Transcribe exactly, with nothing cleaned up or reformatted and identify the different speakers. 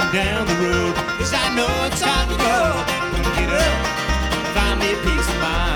Speaker 1: on down the road, 'cause I know it's time to go. Get up, find me a piece of mind.